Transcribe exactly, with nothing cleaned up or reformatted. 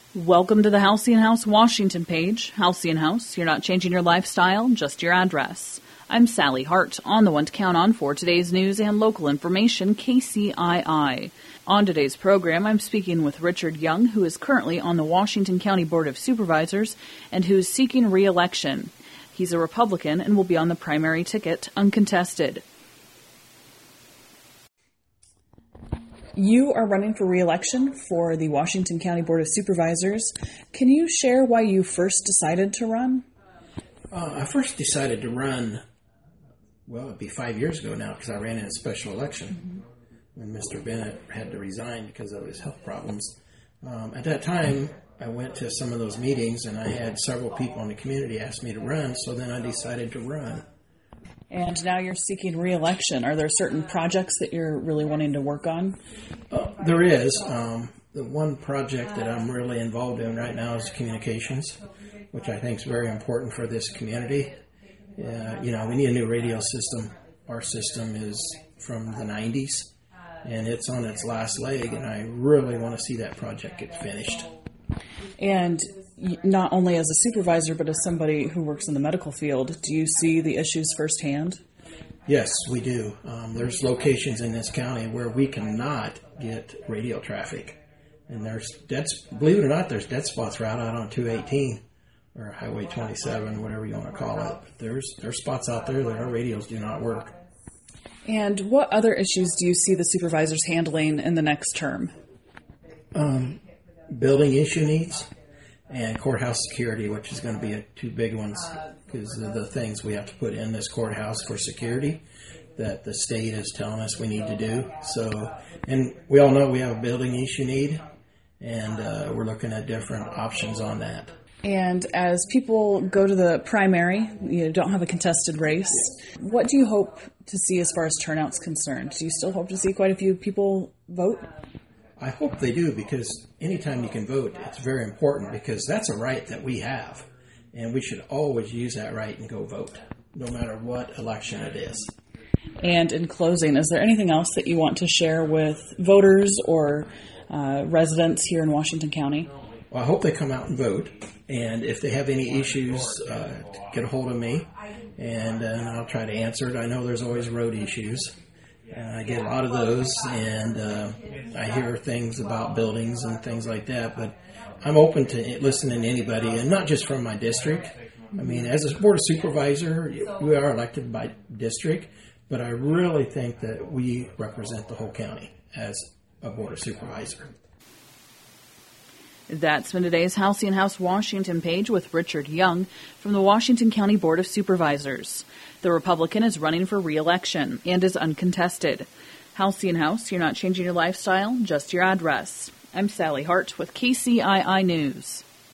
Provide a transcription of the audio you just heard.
Welcome to the Halcyon House Washington page. Halcyon House, you're not changing your lifestyle, just your address. I'm Sally Hart, on the one to count on for today's news and local information, K C I I. On today's program, I'm speaking with Richard Young, who is currently on the Washington County Board of Supervisors and who is seeking re-election. He's a Republican and will be on the primary ticket, uncontested. You are running for re-election for the Washington County Board of Supervisors. Can you share why you first decided to run? Uh, I first decided to run, well, it'd be five years ago now because I ran in a special election mm-hmm. when Mister Bennett had to resign because of his health problems. Um, at that time, I went to some of those meetings and I had several people in the community ask me to run, so then I decided to run. And now you're seeking re-election. Are there certain projects that you're really wanting to work on? Uh, there is. Um, the one project that I'm really involved in right now is communications, which I think is very important for this community. Uh, you know, we need a new radio system. Our system is from the nineties, and it's on its last leg, and I really want to see that project get finished. And not only as a supervisor, but as somebody who works in the medical field, do you see the issues firsthand? Yes, we do. Um, there's locations in this county where we cannot get radio traffic. And there's dead, believe it or not, there's dead spots right out on two eighteen or Highway twenty-seven, whatever you want to call it. But there's, there's spots out there that our radios do not work. And what other issues do you see the supervisors handling in the next term? Um, building issue needs. And courthouse security, which is going to be a, two big ones because of the things we have to put in this courthouse for security that the state is telling us we need to do. So, and we all know we have a building issue need, and uh, we're looking at different options on that. And as people go to the primary, you don't have a contested race, what do you hope to see as far as turnout's concerned? Do you still hope to see quite a few people vote? I hope they do, because anytime you can vote, it's very important, because that's a right that we have. And we should always use that right and go vote, no matter what election it is. And in closing, is there anything else that you want to share with voters or uh, residents here in Washington County? Well, I hope they come out and vote. And if they have any issues, uh, get a hold of me, and, uh, and I'll try to answer it. I know there's always road issues. Uh, I get a lot of those, and uh, I hear things about buildings and things like that, but I'm open to listening to anybody, and not just from my district. I mean, as a board of supervisor, we are elected by district, but I really think that we represent the whole county as a board of supervisor. That's been today's Halcyon House Washington page with Richard Young from the Washington County Board of Supervisors. The Republican is running for re-election and is uncontested. Halcyon House, you're not changing your lifestyle, just your address. I'm Sally Hart with K C I I News.